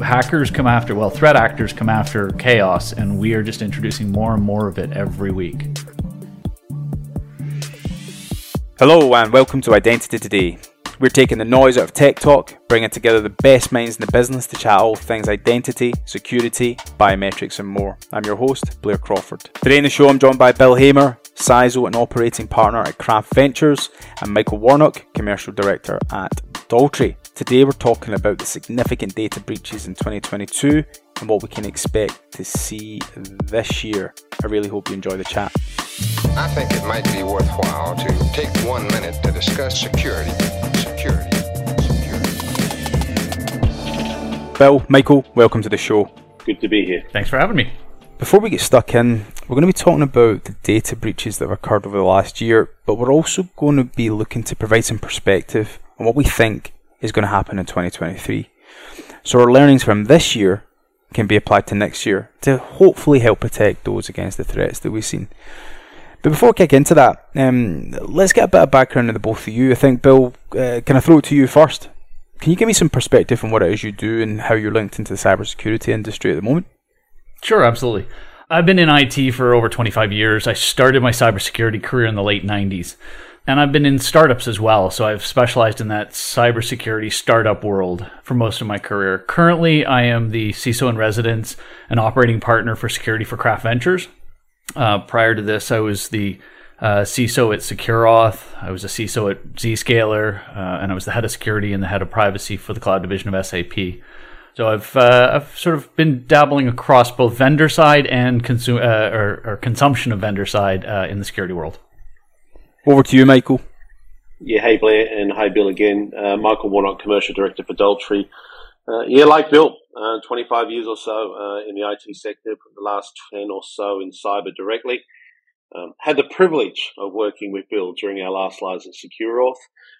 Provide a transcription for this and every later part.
Hackers come after, well, threat actors come after chaos, and we are just introducing more and more of it every week. Hello and welcome to Identity Today. We're taking the noise out of tech talk, bringing together the best minds in the business to chat all things identity, security, biometrics and more. I'm your host, Blair Crawford. Today in the show I'm joined by Bill Hamer, CISO and operating partner at Craft Ventures, and Michael Warnock, commercial director at Daltrey. Today we're talking about the significant data breaches in 2022 and what we can expect to see this year. I really hope you enjoy the chat. I think it might be worthwhile to take 1 minute to discuss security. Bill, Michael, welcome to the show. Good to be here. Thanks for having me. Before we get stuck in, we're going to be talking about the data breaches that have occurred over the last year, but we're also going to be looking to provide some perspective on what we think is going to happen in 2023. So our learnings from this year can be applied to next year to hopefully help protect those against the threats that we've seen. But before we kick into that, let's get a bit of background on the both of you. I think, Bill, can I throw it to you first? Can you give me some perspective on what it is you do and how you're linked into the cybersecurity industry at the moment? Sure, absolutely. I've been in IT for over 25 years. I started my cybersecurity career in the late 90s. And I've been in startups as well, so I've specialized in that cybersecurity startup world for most of my career. Currently, I am the CISO in residence and operating partner for security for Craft Ventures. Prior to this, I was the CISO at SecureAuth, I was a CISO at Zscaler, and I was the head of security and the head of privacy for the cloud division of SAP. So I've sort of been dabbling across both vendor side and consumption of vendor side in the security world. Over to you, Michael. Yeah, hey Blair, and hey Bill again. Michael Warnock, commercial director for Daltrey. Like Bill, 25 years or so in the IT sector, for the last 10 or so in cyber directly. Had the privilege of working with Bill during our last lives at SecureAuth.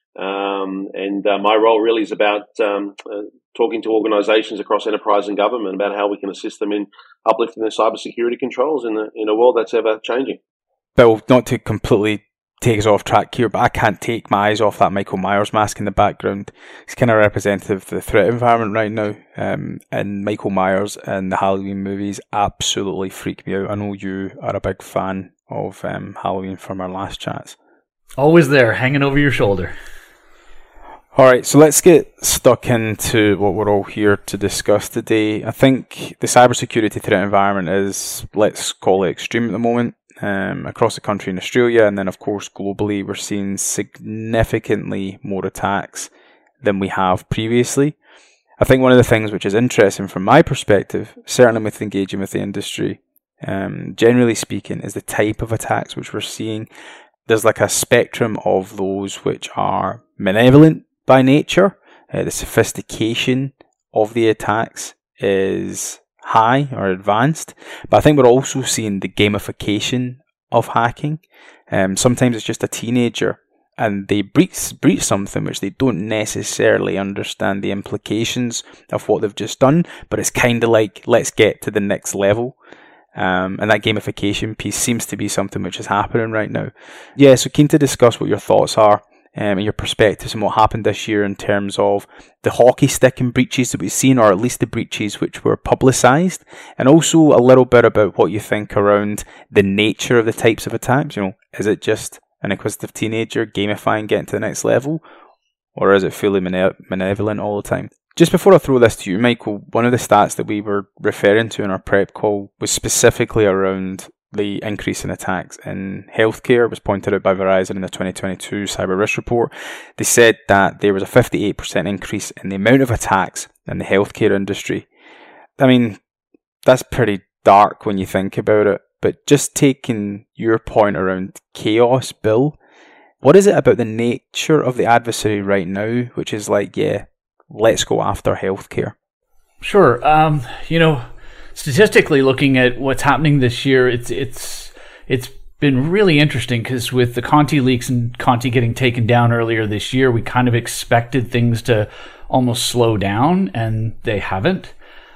My role really is about talking to organizations across enterprise and government about how we can assist them in uplifting their cybersecurity controls in a world that's ever changing. Bill, not to completely take us off track here, but I can't take my eyes off that Michael Myers mask in the background. It's kind of representative of the threat environment right now. And Michael Myers and the Halloween movies absolutely freak me out. I know you are a big fan of Halloween from our last chats. Always there, hanging over your shoulder. Alright, so let's get stuck into what we're all here to discuss today. I think the cybersecurity threat environment is, let's call it extreme at the moment. Across the country in Australia, and then of course globally, we're seeing significantly more attacks than we have previously. I think one of the things which is interesting from my perspective, certainly with engaging with the industry, generally speaking, is the type of attacks which we're seeing. There's like a spectrum of those which are malevolent by nature. The sophistication of the attacks is high or advanced, but I think we're also seeing the gamification of hacking. Sometimes it's just a teenager and they breach something which they don't necessarily understand the implications of what they've just done, but it's kind of like, let's get to the next level. And that gamification piece seems to be something which is happening right now. Yeah, so keen to discuss what your thoughts are and your perspectives on what happened this year in terms of the hockey stick and breaches that we've seen, or at least the breaches which were publicised, and also a little bit about what you think around the nature of the types of attacks. You know, is it just an inquisitive teenager gamifying, getting to the next level, or is it fully malevolent all the time? Just before I throw this to you, Michael, one of the stats that we were referring to in our prep call was specifically around the increase in attacks in healthcare. It was pointed out by Verizon in the 2022 Cyber Risk Report. They said that there was a 58% increase in the amount of attacks in the healthcare industry. I mean, that's pretty dark when you think about it, but just taking your point around chaos, Bill, what is it about the nature of the adversary right now which is like, yeah, let's go after healthcare? Sure. Statistically, looking at what's happening this year, it's been really interesting because with the Conti leaks and Conti getting taken down earlier this year, we kind of expected things to almost slow down, and they haven't.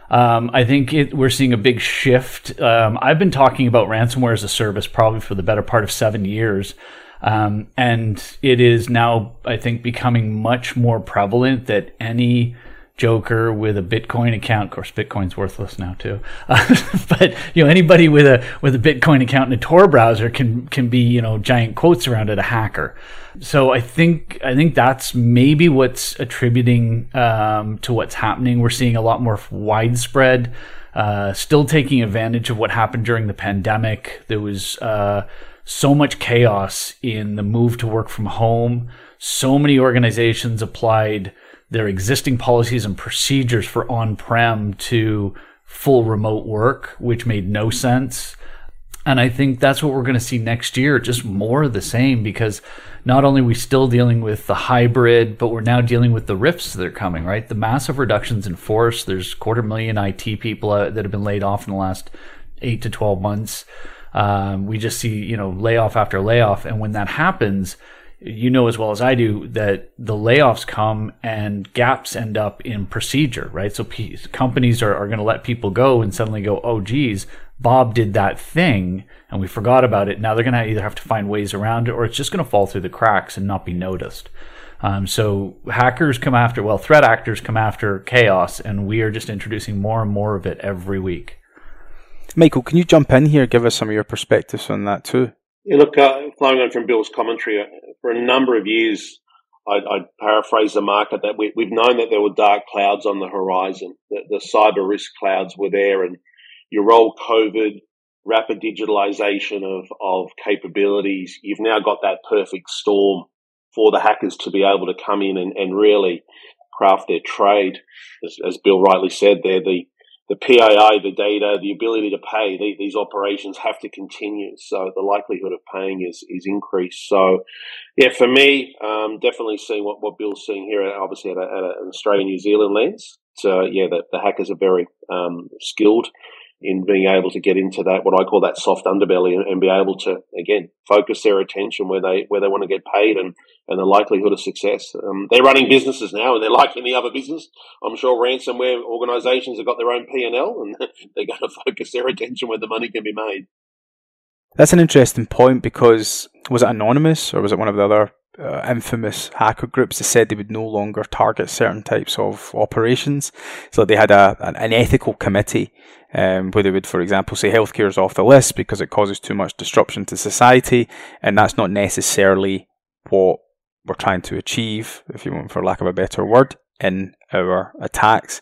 I think we're seeing a big shift. I've been talking about ransomware as a service probably for the better part of 7 years. And it is now, I think, becoming much more prevalent that any joker with a Bitcoin account. Of course, Bitcoin's worthless now too. But anybody with a Bitcoin account and a Tor browser can be giant quotes around it a hacker. So I think that's maybe what's attributing to what's happening. We're seeing a lot more widespread, still taking advantage of what happened during the pandemic. There was so much chaos in the move to work from home. So many organizations applied their existing policies and procedures for on-prem to full remote work, which made no sense. And I think that's what we're going to see next year, just more of the same, because not only are we still dealing with the hybrid, but we're now dealing with the rifts that are coming, right? The massive reductions in force. There's 250,000 IT people that have been laid off in the last 8 to 12 months. We just see, layoff after layoff. And when that happens, as well as I do that the layoffs come and gaps end up in procedure, right? So companies are going to let people go and suddenly go, oh, geez, Bob did that thing and we forgot about it. Now they're going to either have to find ways around it, or it's just going to fall through the cracks and not be noticed. So threat actors come after chaos, and we are just introducing more and more of it every week. Michael, can you jump in here, give us some of your perspectives on that too? Yeah, look, flowing on from Bill's commentary, for a number of years, I'd paraphrase the market that we've known that there were dark clouds on the horizon. The cyber risk clouds were there, and you roll COVID, rapid digitalization of capabilities. You've now got that perfect storm for the hackers to be able to come in and really craft their trade. As Bill rightly said there, the PII, the data, the ability to pay, these operations have to continue. So the likelihood of paying is increased. So, yeah, for me, definitely seeing what Bill's seeing here, obviously at an Australia-New Zealand lens. So, yeah, the hackers are very skilled in being able to get into that, what I call that soft underbelly, and be able to, again, focus their attention where they want to get paid and the likelihood of success. They're running businesses now, and they're like any other business. I'm sure ransomware organizations have got their own P&L, and they're going to focus their attention where the money can be made. That's an interesting point, because was it Anonymous or was it one of the other infamous hacker groups that said they would no longer target certain types of operations? So they had an ethical committee where they would, for example, say healthcare is off the list because it causes too much disruption to society, and that's not necessarily what we're trying to achieve, if you want, for lack of a better word, in our attacks.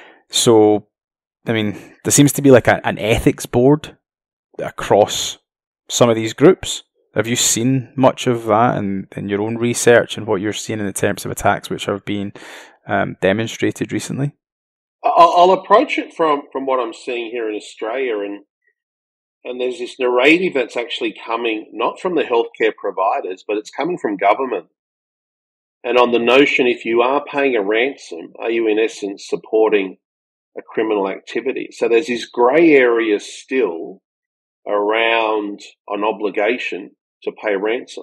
So, I mean, there seems to be like an ethics board across some of these groups. Have you seen much of that in your own research and what you're seeing in the terms of attacks which have been demonstrated recently? I'll approach it from what I'm seeing here in Australia, and there's this narrative that's actually coming not from the healthcare providers, but it's coming from government. And on the notion, if you are paying a ransom, are you in essence supporting a criminal activity? So there's this grey area still around an obligation to pay ransom.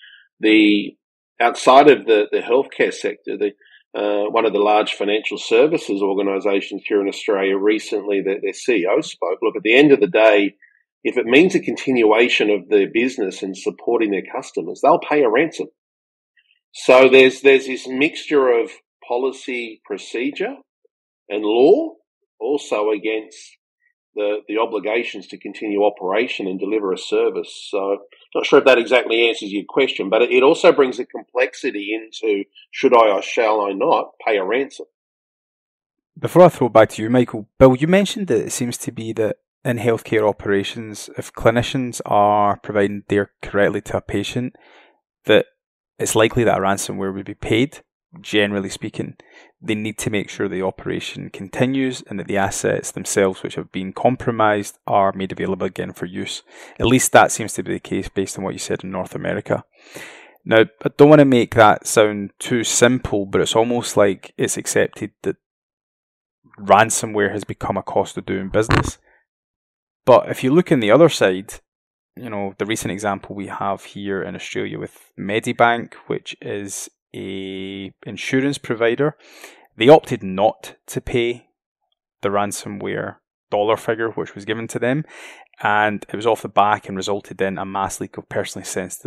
Outside of the healthcare sector, one of the large financial services organisations here in Australia recently, their CEO spoke, look, at the end of the day, if it means a continuation of their business and supporting their customers, they'll pay a ransom. So there's this mixture of policy, procedure and law, also against the obligations to continue operation and deliver a service. So not sure if that exactly answers your question, but it also brings a complexity into should I or shall I not pay a ransom. Before I throw it back to you, Michael, Bill, you mentioned that it seems to be that in healthcare operations, if clinicians are providing care correctly to a patient, that it's likely that a ransomware would be paid. Generally speaking, they need to make sure the operation continues and that the assets themselves which have been compromised are made available again for use. At least that seems to be the case based on what you said in North America. Now, I don't want to make that sound too simple, but it's almost like it's accepted that ransomware has become a cost of doing business. But if you look on the other side, you know, the recent example we have here in Australia with Medibank, which is a insurance provider, they opted not to pay the ransomware dollar figure which was given to them, and it was off the back and resulted in a mass leak of personally sensitive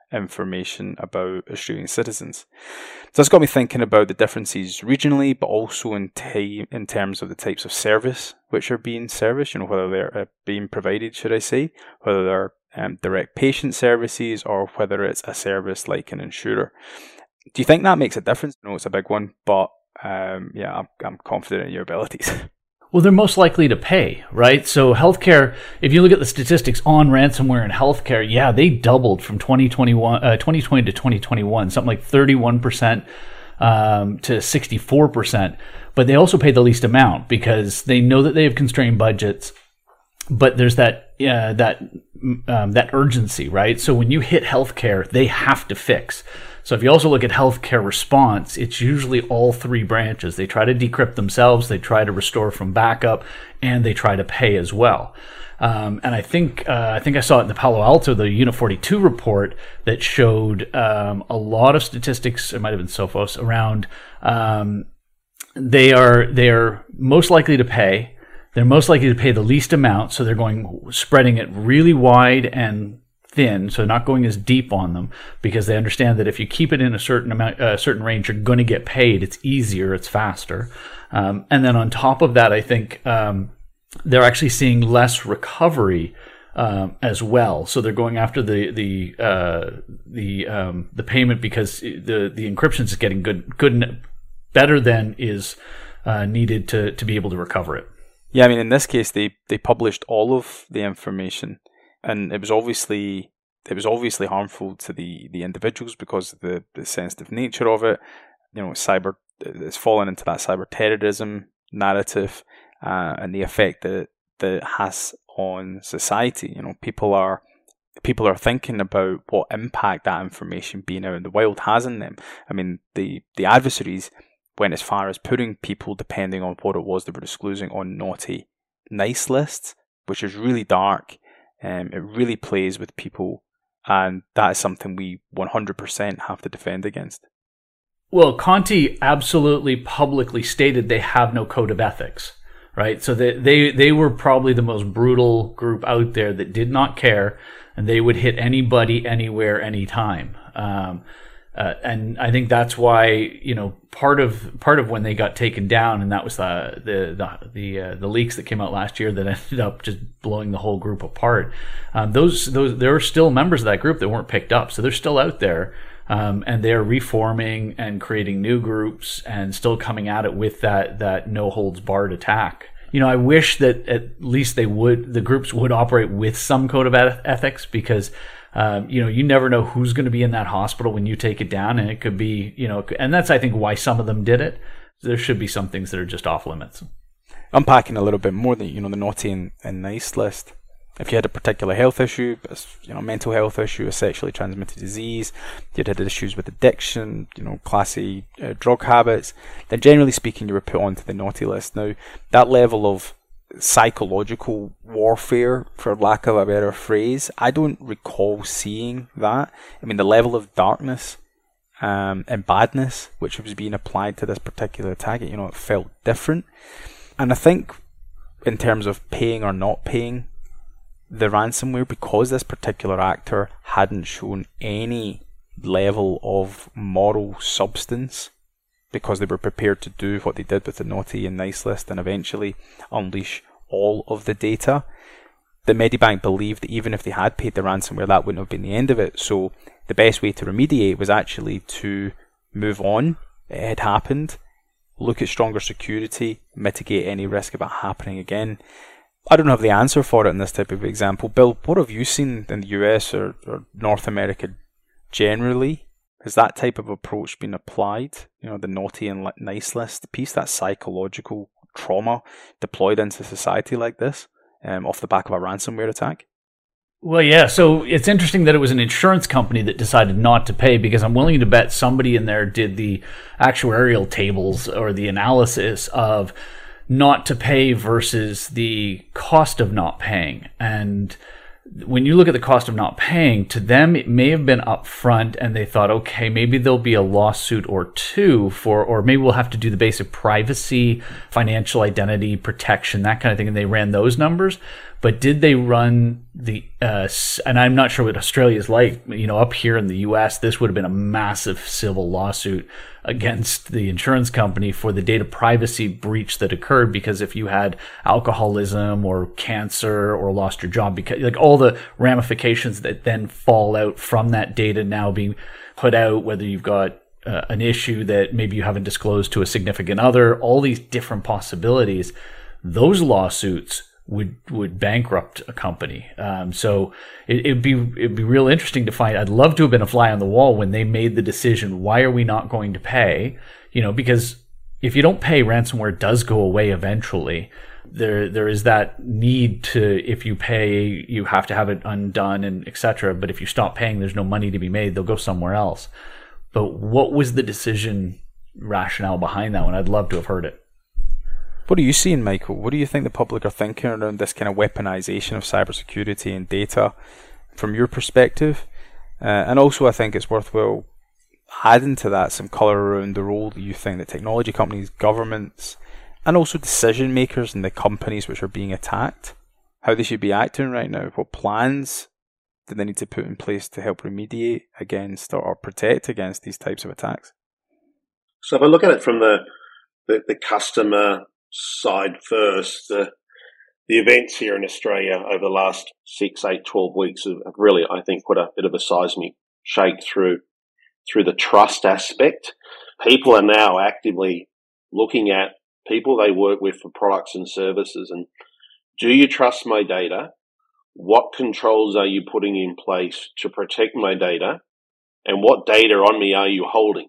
information about Australian citizens. So that's got me thinking about the differences regionally, but also in terms of the types of service which are being serviced, whether they're being provided, should I say, whether they're direct patient services or whether it's a service like an insurer. Do you think that makes a difference? I know it's a big one, but I'm confident in your abilities. Well, they're most likely to pay, right? So healthcare, if you look at the statistics on ransomware and healthcare, yeah, they doubled from 2020 to 2021, something like 31% to 64%. But they also pay the least amount because they know that they have constrained budgets. But there's that urgency, right? So when you hit healthcare, they have to fix. So if you also look at healthcare response, it's usually all three branches. They try to decrypt themselves, they try to restore from backup, and they try to pay as well. And I think I saw it in the Palo Alto, the Unit 42 report that showed a lot of statistics. It might have been Sophos around. They are most likely to pay. They're most likely to pay the least amount, so they're spreading it really wide and thin, so not going as deep on them, because they understand that if you keep it in a certain range, you're going to get paid. It's easier, it's faster, and then on top of that, I think they're actually seeing less recovery as well. So they're going after the payment because the encryption is getting good, better than is needed to be able to recover it. Yeah, I mean, in this case, they published all of the information, and it was obviously harmful to the individuals because of the sensitive nature of it. Cyber, it's fallen into that cyber terrorism narrative, and the effect that it has on society. People are thinking about what impact that information being out in the wild has on them. I mean, the adversaries went as far as putting people, depending on what it was they were disclosing, on naughty, nice lists, which is really dark. It really plays with people, and that is something we 100% have to defend against. Well, Conti absolutely publicly stated they have no code of ethics, right? So they were probably the most brutal group out there that did not care, and they would hit anybody, anywhere, anytime. And I think that's why, part of when they got taken down, and that was the leaks that came out last year that ended up just blowing the whole group apart. Those there are still members of that group that weren't picked up, so they're still out there, and they're reforming and creating new groups and still coming at it with that no holds barred attack. I wish that at least the groups would operate with some code of ethics, because you never know who's going to be in that hospital when you take it down, and it could be, and that's, I think, why some of them did it. There should be some things that are just off limits. Unpacking a little bit more, the naughty and nice list. If you had a particular health issue, a mental health issue, a sexually transmitted disease, you'd had issues with addiction, class A drug habits, then generally speaking, you were put onto the naughty list. Now, that level of psychological warfare, for lack of a better phrase, I don't recall seeing that. I mean, the level of darkness and badness which was being applied to this particular attack, it felt different. And I think in terms of paying or not paying the ransomware, because this particular actor hadn't shown any level of moral substance, because they were prepared to do what they did with the naughty and nice list and eventually unleash all of the data, the Medibank believed that even if they had paid the ransomware, that wouldn't have been the end of it. So the best way to remediate was actually to move on. It had happened, look at stronger security, mitigate any risk of it happening again. I don't have the answer for it in this type of example. Bill, what have you seen in the US or North America generally? Has that type of approach been applied? The naughty and nice list piece, that psychological trauma deployed into society like this, off the back of a ransomware attack? Well, yeah. So it's interesting that it was an insurance company that decided not to pay, because I'm willing to bet somebody in there did the actuarial tables or the analysis of not to pay versus the cost of not paying. And when you look at the cost of not paying, to them, it may have been upfront, and they thought, okay, maybe there'll be a lawsuit or two or maybe we'll have to do the basic privacy, financial identity protection, that kind of thing. And they ran those numbers. but did they run the, and I'm not sure what Australia's like, up here in the US, this would have been a massive civil lawsuit against the insurance company for the data privacy breach that occurred, because if you had alcoholism or cancer or lost your job, because like all the ramifications that then fall out from that data now being put out, whether you've got an issue that maybe you haven't disclosed to a significant other, all these different possibilities, those lawsuits would bankrupt a company. So it'd be real interesting to find. I'd love to have been a fly on the wall when they made the decision. Why are we not going to pay? Because if you don't pay, ransomware does go away eventually. There is that need to, if you pay, you have to have it undone and etc. But if you stop paying, there's no money to be made. They'll go somewhere else. But what was the decision rationale behind that one? I'd love to have heard it. What are you seeing, Michael? What do you think the public are thinking around this kind of weaponization of cybersecurity and data from your perspective? And also, I think it's worthwhile adding to that some colour around the role that you think that technology companies, governments, and also decision makers in the companies which are being attacked, how they should be acting right now. What plans do they need to put in place to help remediate against or protect against these types of attacks? So if I look at it from the customer side first, the events here in Australia over the last 6, 8, 12 weeks have really, I think, put a bit of a seismic shake through the trust aspect. People are now actively looking at people they work with for products and services, and do you trust my data? What controls are you putting in place to protect my data? And what data on me are you holding?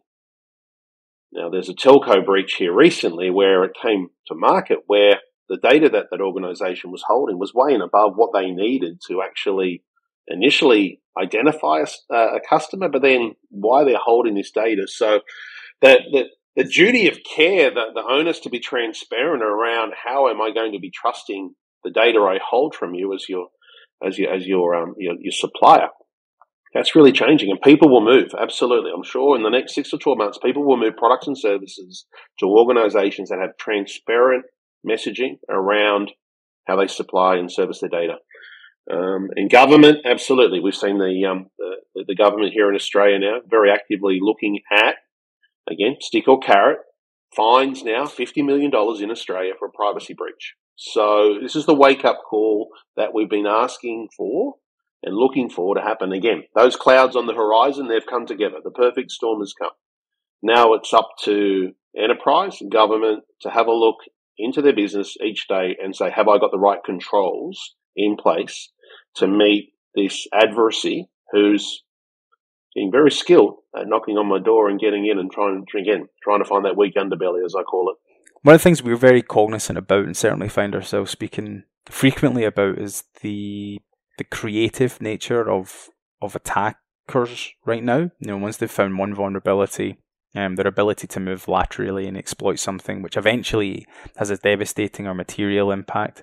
Now, there's a telco breach here recently where it came to market where the data that organization was holding was way and above what they needed to actually initially identify a customer, but then why they're holding this data. So the duty of care, the onus to be transparent around how am I going to be trusting the data I hold from you as your supplier. That's really changing, and people will move. Absolutely. I'm sure in the next 6 to 12 months, people will move products and services to organizations that have transparent messaging around how they supply and service their data. In government, absolutely. We've seen the government here in Australia now very actively looking at, again, stick or carrot, fines now $50 million in Australia for a privacy breach. So this is the wake-up call that we've been asking for and looking for to happen again. Those clouds on the horizon, they've come together. The perfect storm has come. Now it's up to enterprise and government to have a look into their business each day and say, have I got the right controls in place to meet this adversary who's being very skilled at knocking on my door and getting in and trying to find that weak underbelly, as I call it. One of the things we're very cognizant about and certainly find ourselves speaking frequently about is the creative nature of attackers right now. Once they've found one vulnerability, their ability to move laterally and exploit something which eventually has a devastating or material impact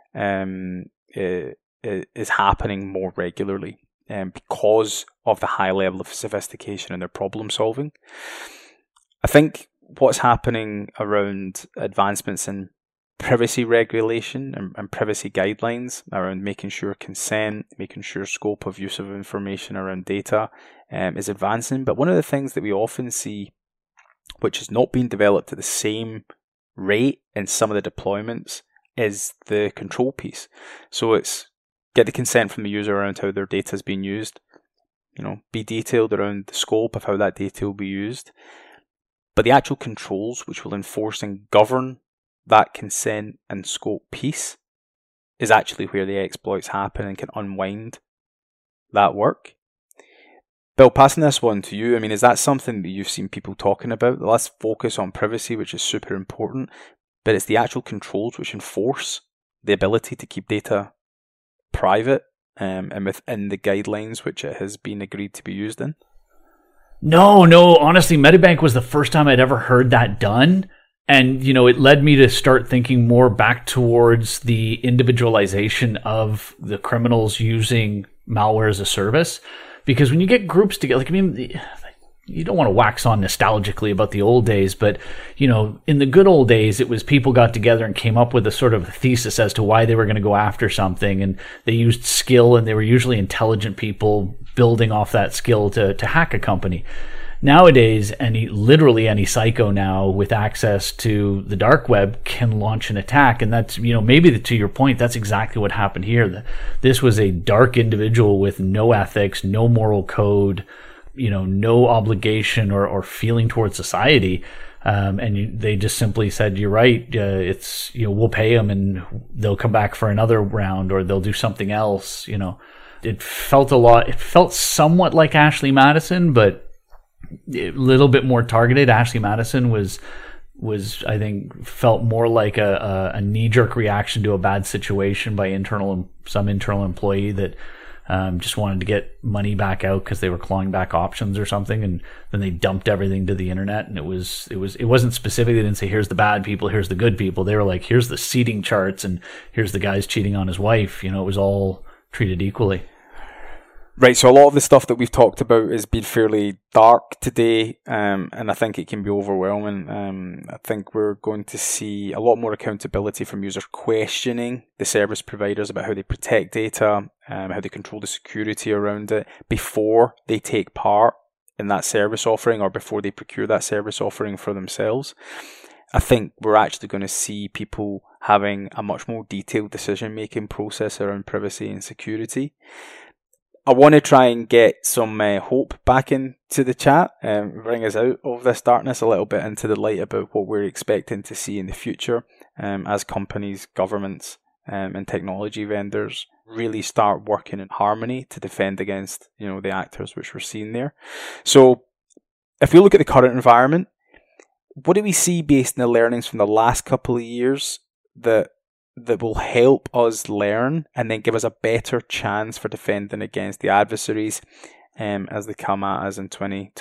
is happening more regularly because of the high level of sophistication in their problem solving. I think what's happening around advancements in privacy regulation and privacy guidelines around making sure consent, making sure scope of use of information around data is advancing. But one of the things that we often see, which has not been developed at the same rate in some of the deployments, is the control piece. So it's get the consent from the user around how their data is being used, be detailed around the scope of how that data will be used. But the actual controls which will enforce and govern that consent and scope piece is actually where the exploits happen and can unwind that work. Bill, passing this one to you, is that something that you've seen people talking about? Let's focus on privacy, which is super important, but it's the actual controls which enforce the ability to keep data private and within the guidelines which it has been agreed to be used in? No, honestly, Medibank was the first time I'd ever heard that done. And, it led me to start thinking more back towards the individualization of the criminals using malware as a service. Because when you get groups together, you don't want to wax on nostalgically about the old days, but, in the good old days, it was people got together and came up with a sort of thesis as to why they were going to go after something. And they used skill, and they were usually intelligent people building off that skill to hack a company. Nowadays, literally any psycho now with access to the dark web can launch an attack. And that's, maybe to your point, that's exactly what happened here. This was a dark individual with no ethics, no moral code, no obligation or feeling towards society. They just simply said, you're right. We'll pay them and they'll come back for another round, or they'll do something else. It felt somewhat like Ashley Madison, but a little bit more targeted. Ashley Madison was I think felt more like a knee-jerk reaction to a bad situation by some internal employee that just wanted to get money back out because they were clawing back options or something, and then they dumped everything to the internet. And it wasn't specific. They didn't say, here's the bad people, here's the good people. They were like, here's the seating charts, and here's the guy's cheating on his wife. It was all treated equally. Right, so a lot of the stuff that we've talked about has been fairly dark today, and I think it can be overwhelming. I think we're going to see a lot more accountability from users questioning the service providers about how they protect data, how they control the security around it before they take part in that service offering or before they procure that service offering for themselves. I think we're actually going to see people having a much more detailed decision-making process around privacy and security. I want to try and get some hope back into the chat and bring us out of this darkness a little bit into the light about what we're expecting to see in the future as companies, governments and technology vendors really start working in harmony to defend against the actors which we're seeing there. So if we look at the current environment, what do we see based on the learnings from the last couple of years that will help us learn and then give us a better chance for defending against the adversaries as they come at us in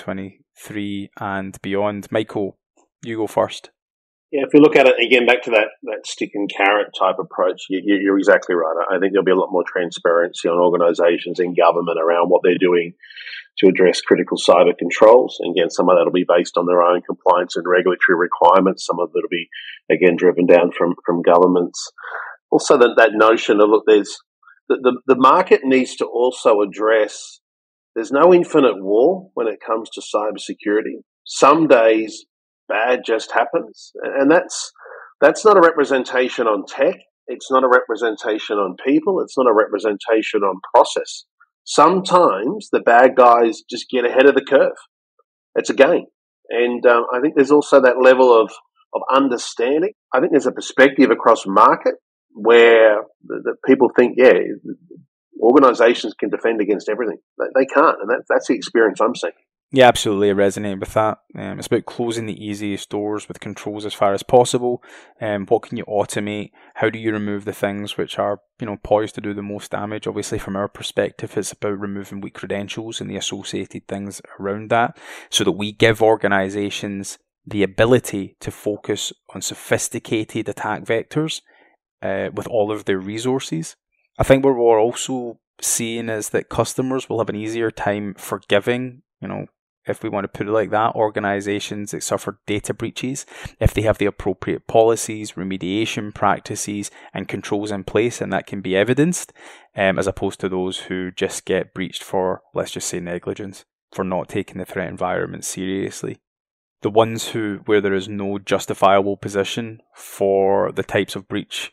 2023 and beyond? Michael, you go first. Yeah, if we look at it again, back to that stick and carrot type approach, you're exactly right. I think there'll be a lot more transparency on organisations and government around what they're doing to address critical cyber controls. And again, some of that will be based on their own compliance and regulatory requirements. Some of it will be, again, driven down from governments. Also, that notion of, look, there's the market needs to also address, there's no infinite war when it comes to cybersecurity. Some days bad just happens. And that's not a representation on tech. It's not a representation on people. It's not a representation on process. Sometimes the bad guys just get ahead of the curve. It's a game. And I think there's also that level of understanding. I think there's a perspective across market where the people think, organizations can defend against everything. They can't. And that's the experience I'm seeing. Yeah, absolutely. I resonate with that. It's about closing the easiest doors with controls as far as possible. What can you automate? How do you remove the things which are, poised to do the most damage? Obviously, from our perspective, it's about removing weak credentials and the associated things around that, so that we give organizations the ability to focus on sophisticated attack vectors with all of their resources. I think what we're also seeing is that customers will have an easier time forgiving, if we want to put it like that, organizations that suffer data breaches, if they have the appropriate policies, remediation practices and controls in place, and that can be evidenced, as opposed to those who just get breached for, let's just say, negligence, for not taking the threat environment seriously. The ones where there is no justifiable position for the types of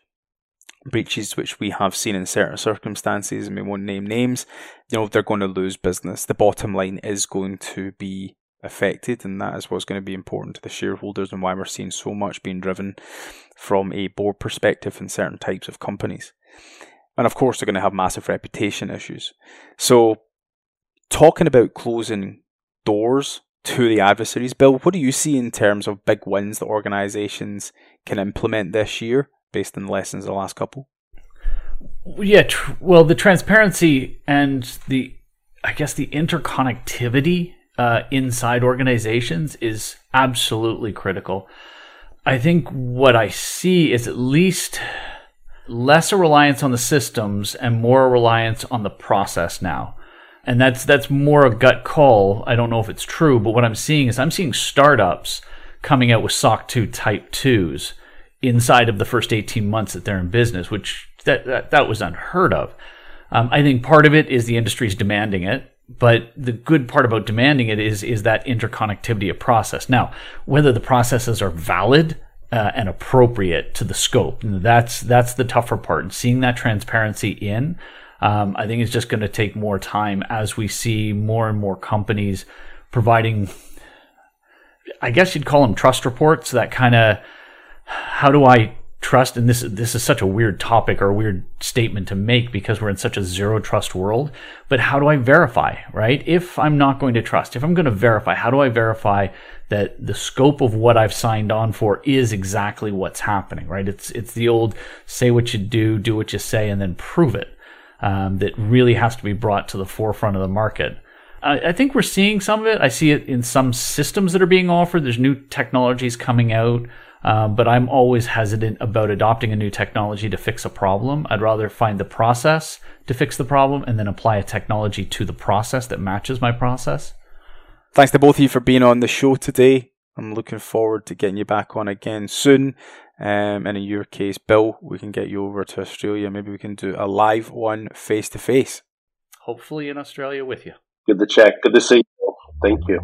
breaches which we have seen in certain circumstances, and we won't name names, they're going to lose business. The bottom line is going to be affected, and that is what's going to be important to the shareholders and why we're seeing so much being driven from a board perspective in certain types of companies. And of course, they're going to have massive reputation issues. So, talking about closing doors to the adversaries, Bill, what do you see in terms of big wins that organizations can implement this year based on the lessons of the last couple? Yeah, well, the transparency and the interconnectivity inside organizations is absolutely critical. I think what I see is at least less a reliance on the systems and more a reliance on the process now. And that's more a gut call. I don't know if it's true, but what I'm seeing is I'm seeing startups coming out with SOC 2 Type 2s inside of the first 18 months that they're in business, which that was unheard of. I think part of it is the industry's demanding it, but the good part about demanding it is that interconnectivity of process. Now, whether the processes are valid and appropriate to the scope, that's the tougher part. And seeing that transparency in, I think it's just going to take more time as we see more and more companies providing, I guess you'd call them trust reports, that kind of, how do I trust? And this is such a weird topic or a weird statement to make because we're in such a zero trust world, but how do I verify, right? If I'm not going to trust, if I'm going to verify, how do I verify that the scope of what I've signed on for is exactly what's happening, right? It's the old say what you do what you say, and then prove it. That really has to be brought to the forefront of the market. I think we're seeing some of it. I see it in some systems that are being offered. There's new technologies coming out. But I'm always hesitant about adopting a new technology to fix a problem. I'd rather find the process to fix the problem and then apply a technology to the process that matches my process. Thanks to both of you for being on the show today. I'm looking forward to getting you back on again soon. And in your case, Bill, we can get you over to Australia. Maybe we can do a live one face-to-face. Hopefully in Australia with you. Good to chat. Good to see you. Thank you.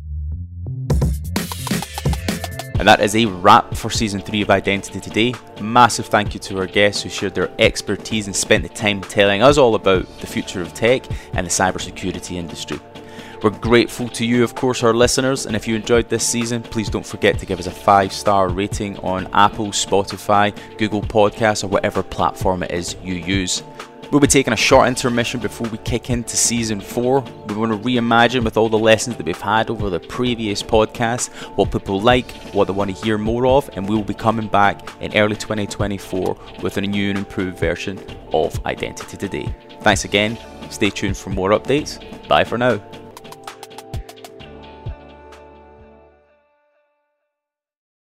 And that is a wrap for Season 3 of Identity Today. Massive thank you to our guests who shared their expertise and spent the time telling us all about the future of tech and the cybersecurity industry. We're grateful to you, of course, our listeners, and if you enjoyed this season, please don't forget to give us a 5-star rating on Apple, Spotify, Google Podcasts, or whatever platform it is you use. We'll be taking a short intermission before we kick into Season 4. We want to reimagine with all the lessons that we've had over the previous podcasts, what people like, what they want to hear more of, and we will be coming back in early 2024 with a new and improved version of Identity Today. Thanks again. Stay tuned for more updates. Bye for now.